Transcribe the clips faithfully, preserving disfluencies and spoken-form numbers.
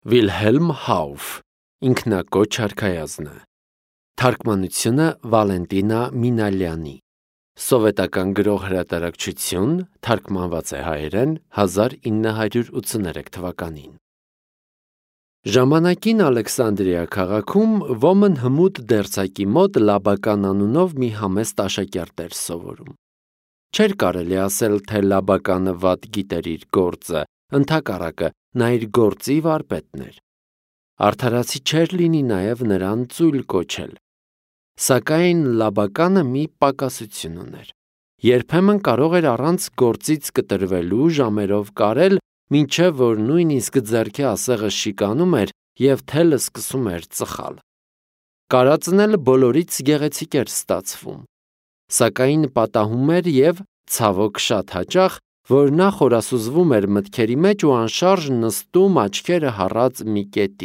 Վիլհելմ Հաուֆ, ինքնակոչ արքայազն է։ Թարգմանությունը Վալենտինա Մինալյանի։ Սովետական գրող հրատարակչություն, թարգմանված է հայերեն հազար ինը հարյուր ութսուներեք թվականին։ Ժամանակին Ալեքսանդրիա քաղաքում ոմն հմուտ դերձակի մոտ Լաբական անունով մի համեստ աշակերտ էր սովորում։ Չէր կարելի ասել, թե Լաբականը վատ գիտեր իր գործը, ընդհակառակը նա իր գործի վարպետն էր։ Արդարացի չէր լինի նաև նրան ծույլ կոչել։ Սակայն Լաբականը մի պակասություն ուներ։ Երբեմն կարող էր առանց գործից կտրվելու ժամերով կարել, մինչև որ նույնիսկ ձեռքի ասեղը շիկանում էր և թելը սկսում էր ծխալ։ Կարածն էլ բոլորից գեղեցիկ էր ստացվում։ Սակայն պատահում էր և, ցավոք շատ հաճախ, որ նա խորասուզվում էր մտքերի մեջ ու անշարժ նստում աչքերը հառած մի կետի։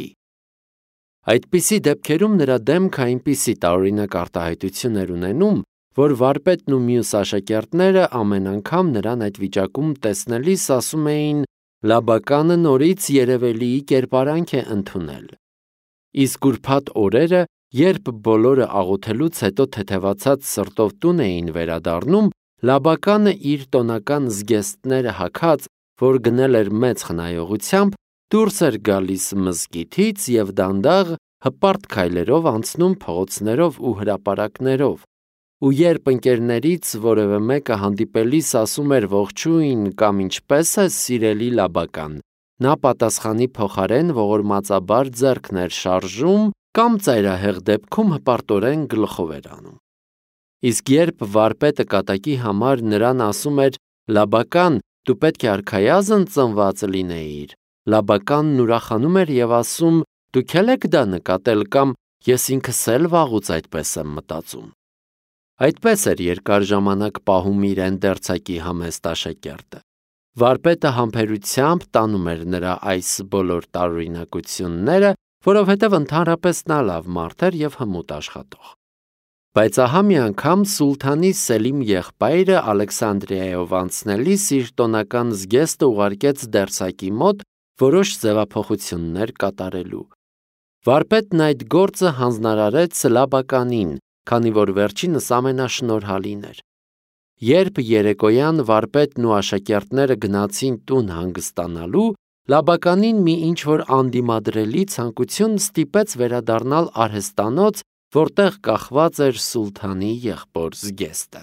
Այդպիսի դեպքերում նրա դեմքը այնպիսի տարօրինակ արտահայտություն էր ունենում, որ վարպետն ու մյուս աշակերտները ամեն անգամ նրան այդ վիճակում տեսնելիս ասում էին. «Լաբականը նորից երևելիի կերպարանք է ընդունել»։ Իսկ ուրբաթ օրերը, երբ բոլորը աղոթելուց հետո թեթևացած սրտով տուն էին վերադառնում, Լաբականը իր տոնական զգեստները հագած, որ գնել էր մեծ խնայողությամբ, դուրս էր գալիս մզկիթից և դանդաղ, հպարտ քայլերով անցնում փողոցներով ու հրապարակներով, ու երբ ընկերներից որևէ մեկը հանդիպելիս ասում էր ողջույն կամ ինչպե՞ս ես, սիրելի Լաբական, նա պատասխանի փոխարեն ողորմածաբար ձեռքն էր շարժում կամ ծայրահեղ դեպքում հպարտորեն գլխով էր անում։ Իսկ երբ վարպետը կատակի համար նրան ասում էր. «Լաբական, դու պետք է արքայազն ծնված լինեիր», Լաբականն ուրախանում էր և ասում. «Դուք էլ եք դա նկատել» կամ «Ես ինքս էլ վաղուց այդպես եմ մտածում»։ Այդպես էր երկար ժամանակ պահում իրեն դերձակի համեստ աշակերտը։ Վարպետը համբերությամբ տանում էր նրա այս բոլոր տարօրինակությունները, որովհետև ընդհանրապես նա լավ մարդ էր և հմուտ աշխատող։ Բայց ահա մի անգամ սուլթանի Սելիմ եղբայրը Ալեքսանդրիայով անցնելիս իր տոնական զգեստը ուղարկեց դերձակի մոտ որոշ ձևափոխություններ կատարելու։ Վարպետն այդ գործը հանձնարարեց Լաբականին, քանի որ վերջինս ամենաշնորհալին էր։ Երբ երեկոյան վարպետն ու աշակերտները գնացին տուն հանգստանալու, Լաբականին մի ինչ-որ անդիմադրելի ցանկություն ստիպեց վերադառնալ արհեստանոց, որտեղ կախված էր սուլթանի եղբոր զգեստը։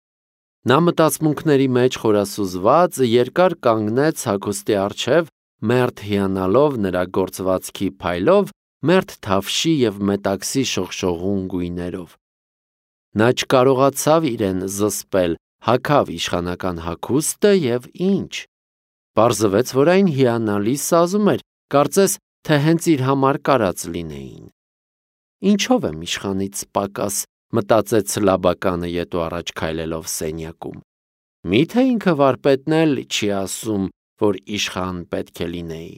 Նա մտածմունքների մեջ խորասուզված երկար կանգնեց հագուստի առջև, մերթ հիանալով նրա գործվածքի փայլով, մերթ թավշի և մետաքսի շողշողուն գույներով։ Նա չկարողացավ իրեն զսպել, հագավ իշխանական հագուստը և ինչ։ Պարզվեց, որ այն հիանալի սազում էր, կարծես, թե հենց իր համար կարած լինեին։ Ինչո՞վ եմ իշխանից պակաս, մտածեց Լաբականը ետ ու առաջ քայլելով սենյակում։ Մի՞թե ինքը վարպետն էլ չի ասում, որ իշխան պետք է լինեի։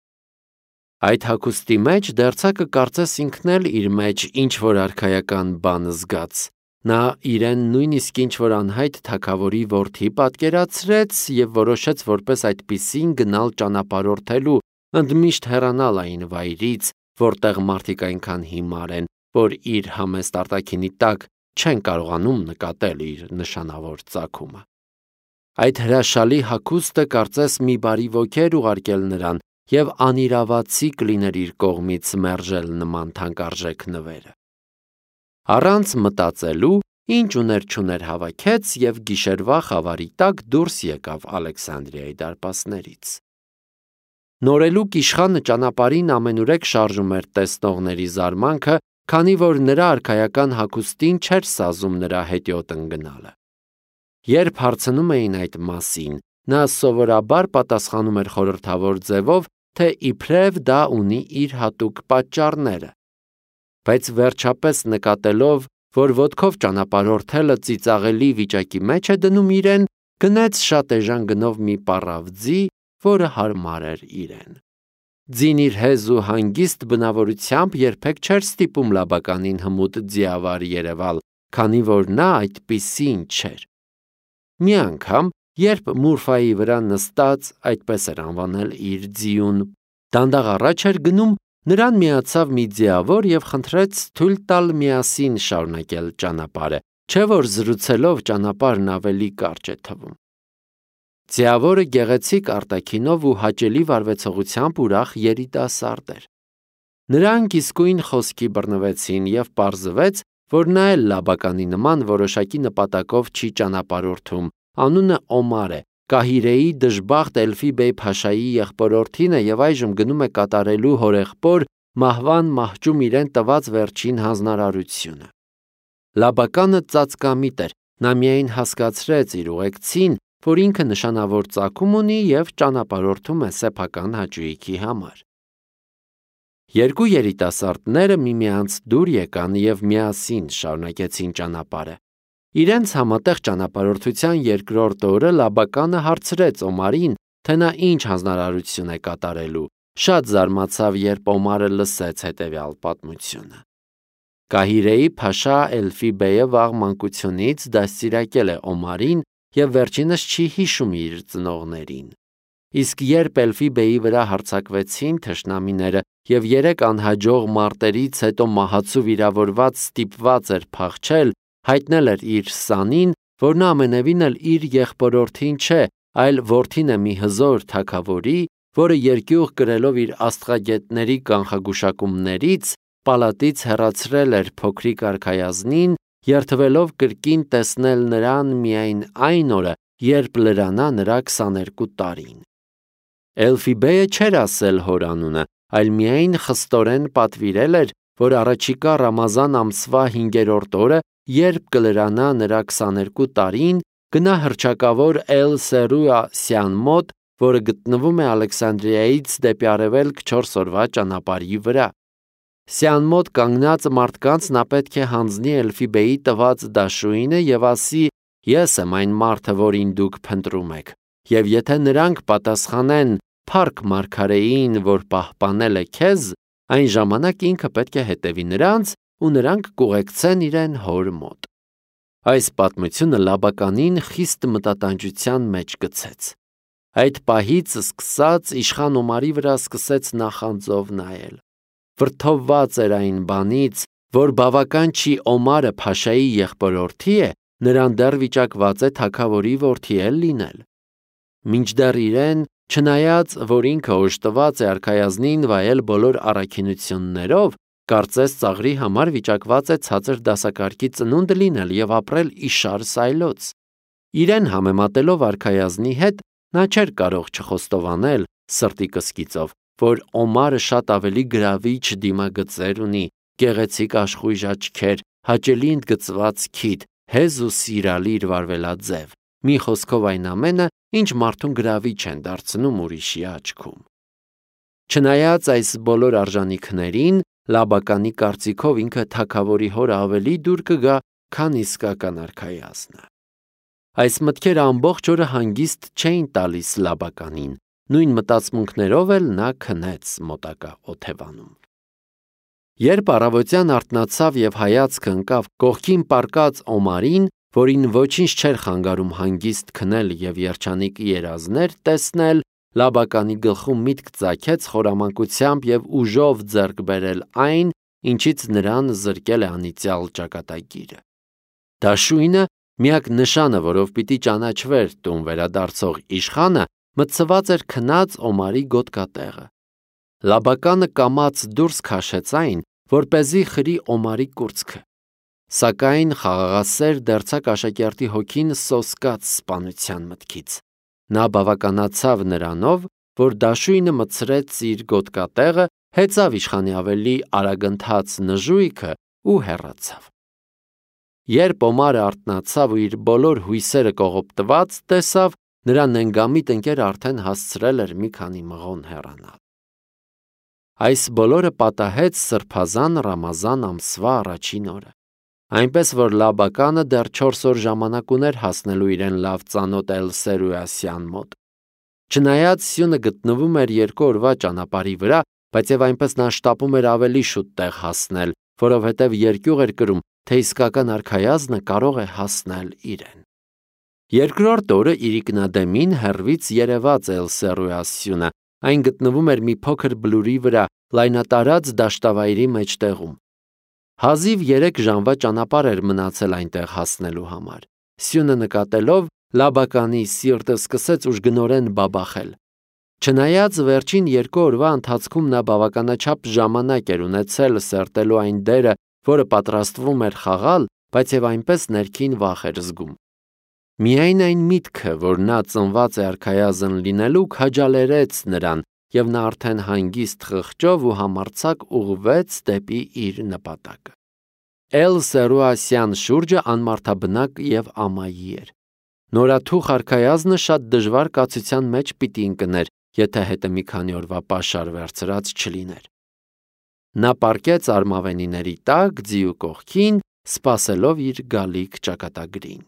Այդ հագուստի մեջ դերձակը կարծես ինքն էլ իր մեջ ինչ-որ արքայական բան զգաց։ Նա իրեն նույնիսկ ինչ-որ անհայտ թագավորի որդի պատկերացրեց և որոշեց որպես այդպիսին գնալ ճանապարհորդելու, ընդմիշտ հեռանալ այն վայրից, որտեղ մարդիկ այնքան հիմար են, որ իր համեստ արտաքինի տակ չեն կարողանում նկատել իր նշանավոր ծագումը։ Այդ հրաշալի հագուստը կարծես մի բարի ոգի էր ուղարկել նրան և անիրավացիկ լիներ իր կողմից մերժել նման թանկարժեք նվերը։ Առանց մտածելու, ինչ ուներ չուներ հավաքեց և գիշերվա խավարի տակ դուրս եկավ Ալեքսանդրիայի դարպասներից։ Նորելուկ իշխանը ճանապարհին ամենուրեք շարժում էր տեսնողների զարմանքը, քանի որ նրա արքայական հագուստին չէր սազում նրա հետիոտ ընկնալը։ Երբ հարցնում էին այդ մասին, նա սովորաբար պատասխանում էր խորհրդավոր ձևով, թե իբրև դա ունի իր հատուկ պատճառները։ Բայց վերջապես նկատելով, որ ոտքով ճանապարհորդելը ծիծաղելի վիճակի մեջ է դնում իրեն, գնեց շատ էժան գնով մի պառավ ձի, որը հարմար էր իրեն։ Ձին իր հեզ ու հանգիստ բնավորությամբ երբեք չէր ստիպում Լաբականին հմուտ ձիավար երևալ, քանի որ նա այդպիսին չէր։ Մի անգամ, երբ մուրֆայի վրա նստած, այդպես էր անվանել իր ձիուն, Դանդաղ առաջ էր գնում, նրան միացավ մի ձիավոր և խնդրեց թույլ տալ միասին շարունակել ճանապարհը, չէ որ զրուցելով ճանապարհն ավելի կարճ է թվում։ Ձիավորը գեղեցիկ արտաքինով ու հաճելի վարվեցողությամբ ուրախ երիտասարդ էր։ Նրանք իսկույն խոսքի բռնվեցին և պարզվեց, որ նա էլ Լաբականի նման որոշակի նպատակով չի ճանապարհորդում, անունը Օմար է, Կահիրեի դժբախտ Էլֆի բեյ Փաշայի եղբորորդին է և այժմ գնում է կատարելու հորեղբոր մահվան մահճում իրեն տված վերջին հանձնարարությունը։ Լաբականը ծածկամիտ էր, նա միայն հասկացրեց իր ուղեկցին, որ ինքը նշանավոր ծագում ունի և ճանապարհորդում է սեփական հաճույքի համար։ Երկու երիտասարդները միմյանց դուր եկան և միասին շարունակեցին ճանապարհը։ Իրենց համատեղ ճանապարհորդության երկրորդ օրը Լաբականը հարցրեց Օմարին, թե նա ինչ հանձնարարություն է կատարելու, շատ զարմացավ, երբ Օմարը լսեց հետևյալ պատմությունը։ Կահիրեի Փաշա Էլֆի բեյը վաղ մանկությունից դաստիարակել է Օմարին և վերջինս չի հիշում իր ծնողներին։ Իսկ երբ Էլֆի բեյի վրա հարձակվեցին թշնամիները և երեք անհաջող մարտերից հետո մահացու վիրավորված ստիպված էր փախչել, հայտնել էր իր սանին, որ նա ամենևին էլ իր եղբորորդին չէ, այլ որդին է մի հզոր թագավորի, որը երկյուղ կրելով իր աստղագետների կանխագուշակումներից պալատից հեռացրել էր փոքրիկ արքայազնին, երդվելով կրկին տեսնել նրան միայն այն օրը, երբ լրանա նրա քսաներկու տարին։ Էլֆի բեյը չէր ասել հոր անունը, այլ միայն խստորեն պատվիրել էր, որ առաջիկա Ռամազան ամսվա հինգերորդ օրը, երբ կլրանա նրա քսաներկու տարին, գնա հռչակավոր Էլ-Սերուա Սյան մոտ, որը գտնվում է Ալեքսանդրիայից դեպի արևելք չորս օրվա ճանապարհի վրա։ Սյան մոտ կանգնած մարդկանց նա պետք է հանձնի Էլֆի բեյի տված դաշույնը և ասի. «Ես եմ այն մարդը, որին դուք փնտրում եք», և եթե նրանք պատասխանեն «Փառք մարգարեին, որ պահպանել է քեզ», այն ժամանակ ինքը պետք է հետևի նրանց ու նրանք կուղեկցեն իրեն հոր մոտ։ Այս պատմությունը Լաբականին խիստ մտատանջության մեջ գցեց։ Այդ պահից սկսած իշխան Օմարի վրա սկսեց նախանձով նայել։ Վրդովված էր այն բանից, որ բավական չի Օմարը Փաշայի եղբորորդի է, նրան դեռ վիճակված է թագավորի որդի էլ լինել։ Մինչդեռ իրեն, չնայած որ ինքը օժտված է արքայազնին վայել բոլոր առաքինություններով, կարծես ծաղրի համար վիճակված է ցածր դասակարգի ծնունդ լինել և ապրել իշար սայլոց։ Իրեն համեմատելով արքայազնի հետ, նա չէր կարող չխոստովանել սրտի կսկիծով, որ Օմարը շատ ավելի գրավիչ դիմագծեր ունի, գեղեցիկ աշխույժ աչքեր, հաճելի ընդգծված քիթ, հեզ ու սիրալիր վարվելաձև, մի խոսքով այն ամենը, ինչ մարդուն գրավիչ են դարձնում ուրիշի աչքում։ Չնայած այս բոլոր արժանիքներին, Լաբականի կարծիքով ինքը թագավորի հորը ավելի դուր կգա, քան իսկական արքայազնը։ Այս մտքերը ամբողջ օրը հանգիստ չէին տալիս Լաբականին, նույն մտածմունքներով էլ նա քնեց մոտակա օթևանում։ Երբ առավոտյան արթնացավ և հայացքը ընկավ կողքին պառկած Օմարին, որին ոչինչ չէր խանգարում հանգիստ քնել և երջանիկ երազներ տեսնել, Լաբականի գլխում միտք ծագեց խորամանկությամբ և ուժով ձեռք բերել այն, ինչից նրան զրկել է անիծյալ ճակատագիրը։ Դաշույնը, միակ նշանը, որով պիտի ճանաչվեր տուն վերադարձող իշխանը, մտցված էր քնած Օմարի գոտկատեղը։ Լաբականը կամաց դուրս քաշեց այն, որպեսզի խրի Օմարի կուրծքը։ Սակայն խաղաղասեր դերձակ աշակերտի հոգին սոսկաց սպանության մտքից։ Նա բավականացավ նրանով, որ դաշույնը մտցրեց իր գոտկատեղը, հեծավ իշխանի ավելի արագընթաց նժույգը ու հեռացավ։ Երբ Օմարը արթնացավ ու իր բոլոր հույսերը կողոպտված տեսավ, նրա նենգամիտ ընկերը արդեն հասցրել էր մի քանի մղոն հեռանալ։ Այս բոլորը պատահեց սրբազան Ռամազան ամսվա առաջին օրը։ Այնպես որ Լաբականը դեռ չորս օր ժամանակ ուներ հասնելու իրեն լավ ծանոթ Էլ-Սերուա Սյան մոտ։ Չնայած սյունը գտնվում էր երկու օրվա ճանապարհի վրա, բայց եւ այնպես նա շտապում էր ավելի շուտ տեղ հասնել, որովհետև երկյուղ էր կրում, թե իսկական արքայազնը կարող է հասնել իրեն։ Երկրորդ օրը իրիկնադեմին հեռվից երևաց Էլ-Սերուա սյունը, Այն գտնվում էր մի փոքր բլուրի վրա, լայնատարած դաշտավայրի մեջտեղում։ Հազիվ երեք ժամվա ճանապարհ էր մնացել այնտեղ հասնելու համար։ Սյունը նկատելով, Լաբականի սիրտը սկսեց ուժգնորեն բաբախել։ Չնայած վերջին երկու օրվա ընթացքում նա բավականաչափ ժամանակ էր ունեցել սերտելու այն դերը, որը պատրաստվում էր խաղալ, բայց եւ այնպես ներքին վախ էր զգում։ Միայն այն միտքը, որ նա ծնված է արքայազն լինելու, քաջալերեց նրան, եւ նա արդեն հանգիստ խղճով ու համարձակ ուղղվեց դեպի իր նպատակը։ Էլ-Սերուասյան շուրջը անմարդաբնակ եւ ամայի էր։ Նորաթուխ արքայազնը շատ դժվար կացության մեջ պիտի ընկներ, եթե հետը մի քանի օրվա պաշար վերցրած չլիներ։ Նա պառկեց արմավենիների տակ, ձիու կողքին, սպասելով իր գալիք ճակատագրին։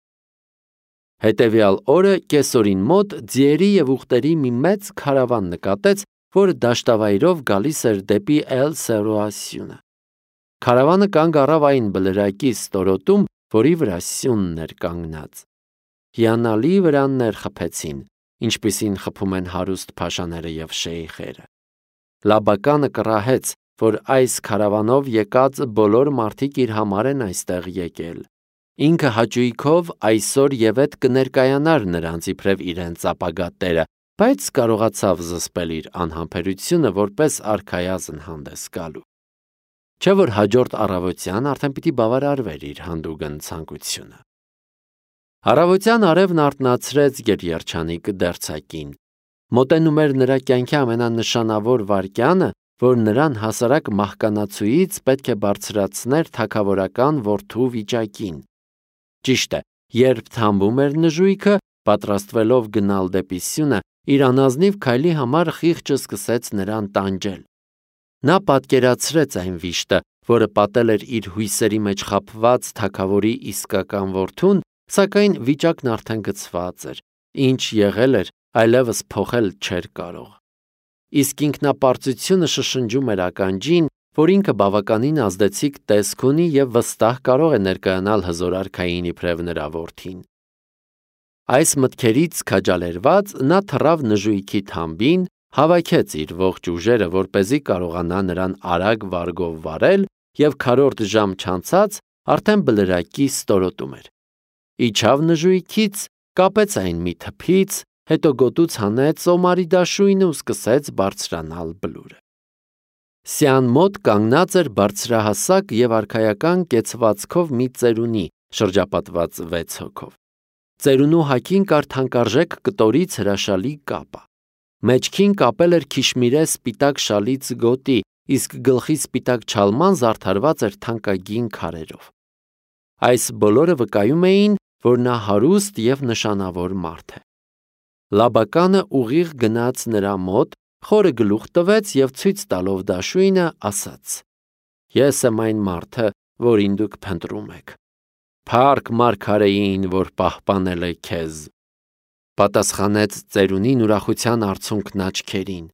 Հետևյալ օրը կեսօրին մոտ ձիերի եւ ուղտերի մի մեծ քարավան նկատեց, որը դաշտավայրով գալիս էր դեպի Էլ-Սերուասյունը։ Քարավանը կանգ առավ այն բլրակի ստորոտում, որի վրա սյունն էր կանգնած։ Հիանալի վրաններ խփեցին, ինչպիսին խփում են հարուստ փաշաները եւ շեյխերը։ Լաբականը կռահեց, որ այս քարավանով եկած բոլոր մարդիկ իր համար են այստեղ եկել։ Ինքը հաճույքով այսօր եւ այդ կներկայանար նրանց իբրև իրենց ապագա տերը, բայց կարողացավ զսպել իր անհամբերությունը որպես արքայազն հանդես գալու։ Չէ՞ որ հաջորդ առավոտյան արդեն պիտի բավարարվեր իր հանդուգն ցանկությունը։ Առավոտյան արևն արթնացրեց գերերջանիկ դերձակին։ Մոտենում էր նրա կյանքի ամենանշանավոր վայրկյանը, որ նրան հասարակ մահկանացուից պետք է բարձրացներ թագավորական որդու վիճակին։ Ճիշտ է, երբ թամբում էր նժույգը, պատրաստվելով գնալ դեպի սյունը, իր անազնիվ քայլի համար խիղճը սկսեց նրան տանջել։ Նա պատկերացրեց այն վիշտը, որը պատել էր իր հույսերի մեջ խաբված թագավորի իսկական որդուն, սակայն վիճակն արդեն գցված էր, ինչ եղել էր, այլևս փոխել չէր կարող։ Իսկ ինքնապարծությունը շշնջում էր ականջին, որ ինքը բավականին ազդեցիկ տեսք ունի եւ վստահ կարող է ներկայանալ հզոր արքային իբրև նրա որդին։ Այս մտքերից քաջալերված նա թռավ նժույգի թամբին, հավաքեց իր ողջ ուժերը, որպեսզի կարողանա նրան արագ վարգով վարել եւ քառորդ ժամ չանցած արդեն բլրակի ստորոտում էր։ Իջավ նժույգից, կապեց այն մի թփից, հետո գոտուց հանեց օմարի դաշույնը ու սկսեց բարձրանալ բլուրը։ Սյան մոտ կանգնած էր բարձրահասակ եւ արքայական կեցվածքով մի ծերունի, շրջապատված վեց հոգով։ Ծերունու հագին կար թանկարժեք կտորից հրաշալի կապա։ Մեջքին կապել էր քիշմիրե սպիտակ շալից գոտի, իսկ գլխի սպիտակ չալման զարդարված էր թանկագին քարերով։ Այս բոլորը վկայում էին, որ նա հարուստ եւ նշանավոր մարդ է։ Լաբականը ուղիղ գնաց նրա մոտ, խորը գլուխ տվեց եւ ցույց տալով դաշույնը ասաց. Ես եմ այն մարդը, որին դուք փնտրում եք։ Փառք մարգարեին, որ պահպանել է քեզ։ Պատասխանեց ծերունին ուրախության արցունքն աչքերին։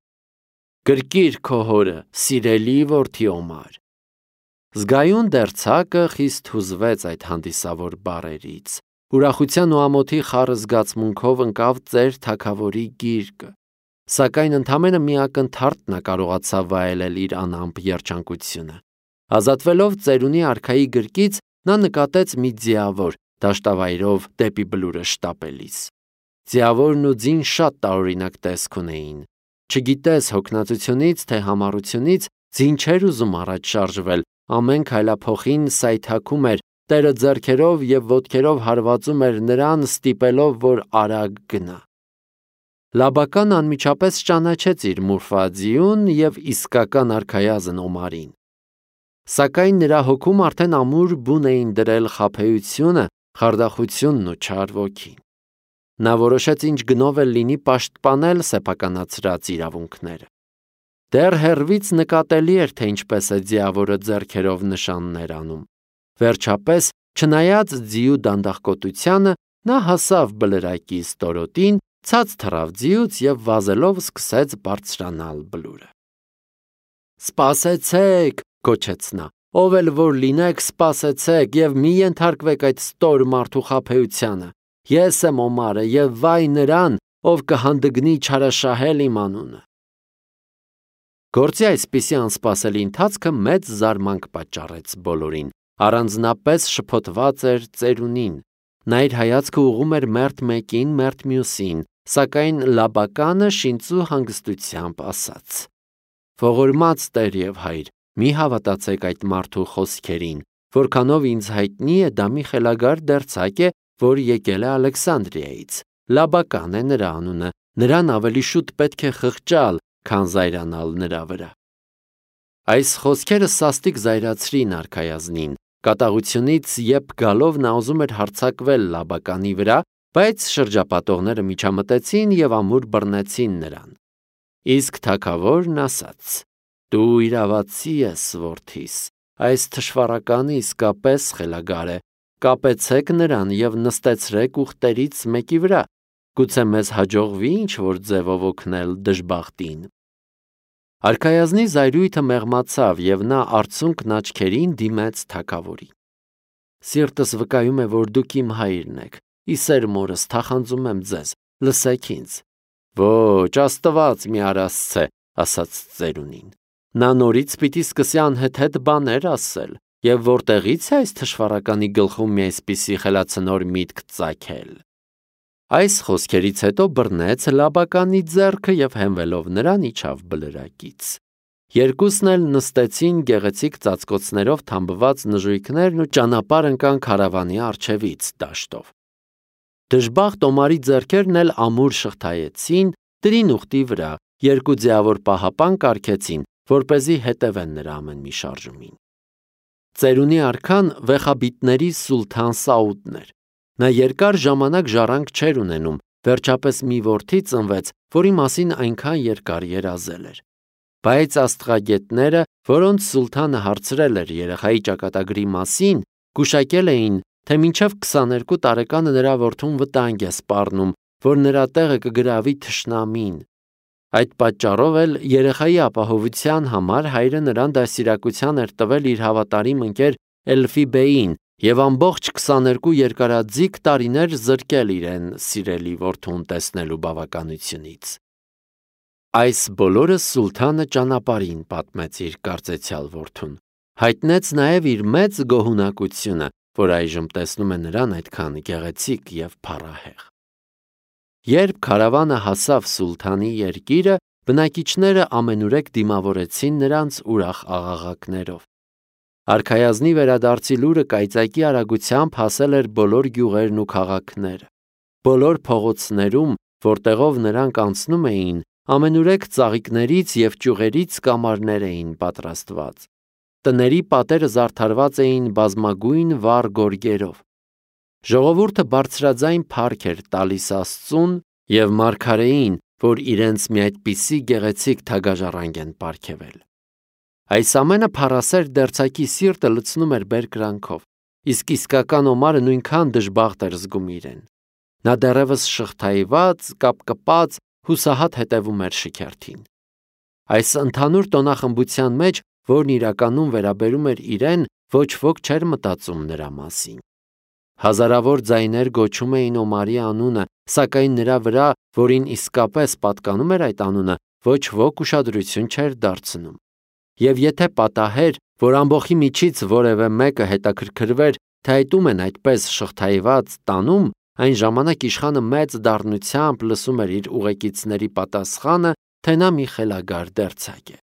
Գրկիր քո հորը, սիրելի որդի Օմար։ Զգայուն դերձակը խիստ հուզվեց այդ հանդիսավոր բառերից։ Ուրախության ու ամոթի խառը զգացմունքով ընկավ ծեր թագավորի գիրկը, սակայն ընդամենը մի ակնթարթ նա կարողացավ վայելել իր անամպ երջանկությունը։ Ազատվելով ծերունի արքայի գրկից, նա նկատեց մի ձիավոր, դաշտավայրով դեպի բլուրը շտապելիս։ Ձիավորն ու ձին շատ տարօրինակ տեսք ունեին։ Չգիտես հոգնածությունից, թե համառությունից, ձին չէր ուզում առաջ շարժվել, ամեն քայլափոխին սայթաքում էր, տերը ձեռքերով եւ ոտքերով հարվածում էր նրան, ստիպելով, որ արագ գնա։ Լաբական անմիջապես ճանաչեց իր մուրֆա-ձիուն եւ իսկական արքայազն Օմարին։ Սակայն նրա հոգում արդեն ամուր բուն էին դրել խաբեությունը, խարդախությունն ու չար ոգին։ Նա որոշեց ինչ գնով էլ լինի պաշտպանել սեփականացրած իրավունքները։ Դեռ հեռվից նկատելի էր, թե ինչպես է ձիավորը ձեռքերով նշաններ անում։ Վերջապես, չնայած ձիու դանդաղկոտությանը, նա հասավ բլրակի ստորոտին, ցած թռավ ձիուց եւ վազելով սկսեց բարձրանալ բլուրը։ Սպասեցեք, գոչեց նա, ով էլ որ լինեք, սպասեցեք եւ մի ենթարկվեք այդ ստոր մարդու խաբեությանը։ Ես եմ Օմարը եւ վայ նրան, ով կհանդգնի չարաշահել իմ անունը։ Գործի այսպիսի անսպասելի ընթացքը մեծ զարմանք պատճառեց բոլորին, առանձնապես շփոթված էր ծերունին, նա իր հայացքը ուղղում էր մերթ մեկին, մերթ մյուսին, սակայն Լաբականը շինծու հանգստությամբ ասաց. «Ողորմած Տեր և Հայր, մի հավատացեք այդ մարդու խոսքերին, որքանով ինձ հայտնի է, դա մի խելագար դերձակ է, որ եկել է Ալեքսանդրիայից, Լաբական է նրա անունը, նրան ավելի շուտ պետք է խղճալ, քան զայրանալ նրա վրա»։ Այս խոսքերը սաստիկ զայրացրին արքայազնին, կատաղությունից եփ գալով նա ուզում էր հարձակվել Լաբականի վրա, բայց շրջապատողները միջամտեցին և ամուր բռնեցին նրան։ Իսկ թագավորն ասաց. «Դու իրավացի ես, որդիս, այս թշվառականը իսկապես խելագար է, կապեցեք նրան և նստեցրեք ուղտերից մեկի վրա, գուցե մեզ հաջողվի ինչ-որ ձևով օգնել դժբախտին»։ Արքայազնի զայրույթը մեղմացավ և նա արցունքն աչքերին դիմեց թագավորին. «Սիրտս վկայում է, որ դուք իմ հայրն եք, ի սեր մորս թախանձում եմ ձեզ, լսեք ինձ»։ «Ոչ, Աստված մի արասցե», ասաց ծերունին, նա նորից պիտի սկսի անհեթեթ բաներ ասել, և որտեղի՞ց է այս թշվառականի գլխում մի այսպիսի խելացնոր միտք ծագել։ Այս խոսքերից հետո բռնեց Լաբականի ձեռքը և հենվելով նրան իջավ բլրակից։ Երկուսն էլ նստեցին գեղեցիկ ծածկոցներով թամբված նժույգներն ու ճանապարհ ընկան քարավանի առջևից դաշտով։ Դժբախտ Օմարի ձեռքերն էլ ամուր շղթայեցին տրին ուղտի վրա, երկու ձիավոր պահապան կարգեցին, որպեսզի հետևեն նրա ամեն մի շարժումին։ Ծերունի արքան վեխաբիտների սուլթան Սաուդն էր։ Նա երկար ժամանակ ժառանգ չէր ունենում, վերջապես մի որդի ծնվեց, որի մասին այնքան երկար երազել էր։ Բայց աստղագետները, որոնց սուլթանը հարցրել էր երեխայի ճակատագրի մասին, գուշակել էին, թե մինչև քսաներկու տարեկանը նրա որդուն վտանգ է սպառնում, որ նրա տեղը կգրավի թշնամին։ Այդ պատճառով էլ երեխայի ապահովության համար հայրը նրան դաստիարակության էր տվել իր հավատարիմ ընկեր Էլֆի բեին և ամբողջ քսաներկու երկարաձիգ տարիներ զրկել իրեն սիրելի որդուն տեսնելու բավականությունից։ Այս բոլորը սուլթանը ճանապարհին պատմեց իր կարծեցյալ որդուն, հայտնեց նաև իր մեծ գոհունակությունը, որ այժմ տեսնում է նրան այդքան գեղեցիկ և փառահեղ։ Երբ քարավանը հասավ սուլթանի երկիրը, բնակիչները ամենուրեք դիմավորեցին նրանց ուրախ աղաղակներով։ Արքայազնի վերադարձի լուրը կայծակի արագությամբ հասել էր բոլոր գյուղերն ու քաղաքները։ Բոլոր փողոցներում, որտեղով նրանք անցնում էին, ամենուրեք ծաղիկներից և ճյուղերից կամարներ էին պատրաստված։ Տների պատերը զարդարված էին բազմագույն վառ գորգերով։ Ժողովուրդը բարձրաձայն փառք էր տալիս Աստծուն և մարգարեին, որ իրենց մի այդպիսի գեղեցիկ թագաժառանգ են պարգևել։ Այս ամենը փառասեր դերձակի սիրտը լցնում էր բերկրանքով, իսկ իսկական Օմարը նույնքան դժբախտ էր զգում իրեն։ Նա դեռևս շղթայված, կապկպած, հուսահատ հետևում էր շքերթին։ Այս ընդհանուր տոնախմբության մեջ, որն իրականում վերաբերում էր իրեն, ոչ ոք չէր մտածում նրա մասին։ Հազարավոր ձայներ գոչում էին Օմարի անունը, սակայն նրա վրա, որին իսկապես պատկանում էր այդ անունը, ոչ ոք ուշադրություն չէր դարձնում։ Եվ եթե պատահեր, որ ամբոխի միջից որևէ մեկը հետաքրքրվեր, թե այդ ում են այդպես շղթայված տանում, այն ժամանակ իշխանը մեծ դառնությամբ լսում էր իր ուղեկիցների պատասխանը, թե նա մի խելագար դերձակ է։